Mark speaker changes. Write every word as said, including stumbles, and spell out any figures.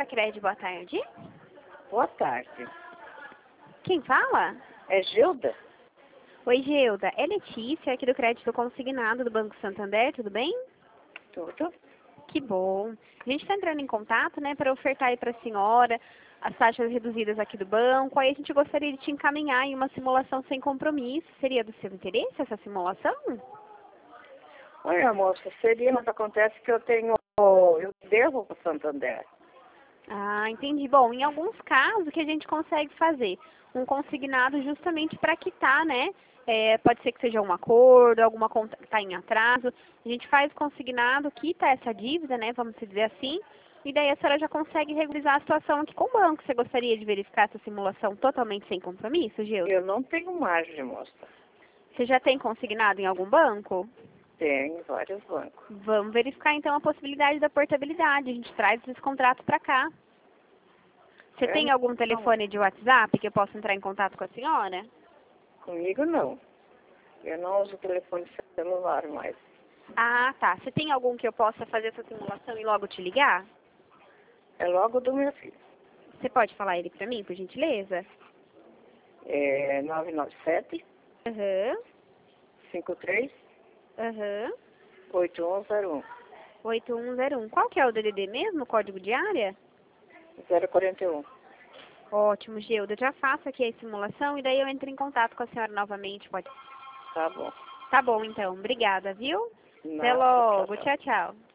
Speaker 1: Sicredi, boa tarde.
Speaker 2: Boa tarde.
Speaker 1: Quem fala?
Speaker 2: É Gilda?
Speaker 1: Oi, Gilda. É Letícia, aqui do Crédito Consignado do Banco Santander, tudo bem?
Speaker 2: Tudo?
Speaker 1: Que bom. A gente está entrando em contato, né, para ofertar aí para a senhora as taxas reduzidas aqui do banco. Aí a gente gostaria de te encaminhar em uma simulação sem compromisso. Seria do seu interesse essa simulação?
Speaker 2: Olha, moça, seria, mas acontece que eu tenho, eu devo para o Santander.
Speaker 1: Ah, entendi. Bom, em alguns casos, o que a gente consegue fazer? Um consignado justamente para quitar, né? É, pode ser que seja um acordo, alguma conta que está em atraso. A gente faz o consignado, quita essa dívida, né? Vamos dizer assim. E daí a senhora já consegue regularizar a situação aqui com o banco. Você gostaria de verificar essa simulação totalmente sem compromisso, Gilda?
Speaker 2: Eu não tenho margem, moça.
Speaker 1: Você já tem consignado em algum banco?
Speaker 2: Tenho vários bancos.
Speaker 1: Vamos verificar então a possibilidade da portabilidade. A gente traz esses contratos para cá. Você
Speaker 2: É,
Speaker 1: tem algum
Speaker 2: não.
Speaker 1: telefone de WhatsApp que eu possa entrar em contato com a senhora?
Speaker 2: Comigo não. Eu não uso telefone celular mais.
Speaker 1: Ah, tá. Você tem algum que eu possa fazer essa simulação e logo te ligar?
Speaker 2: É logo do meu filho.
Speaker 1: Você pode falar ele para mim, por gentileza?
Speaker 2: É nove nove sete,
Speaker 1: Aham,
Speaker 2: cinco três,
Speaker 1: aham.
Speaker 2: oito um zero um.
Speaker 1: oito um zero um. Qual que é o D D D mesmo, o código de área?
Speaker 2: zero quatro um.
Speaker 1: Ótimo, Gilda. Eu já faço aqui a simulação e daí eu entro em contato com a senhora novamente, pode?
Speaker 2: Tá bom.
Speaker 1: Tá bom, então. Obrigada, viu? Até
Speaker 2: Nada, tchau,
Speaker 1: logo.
Speaker 2: tchau.
Speaker 1: Tchau, tchau.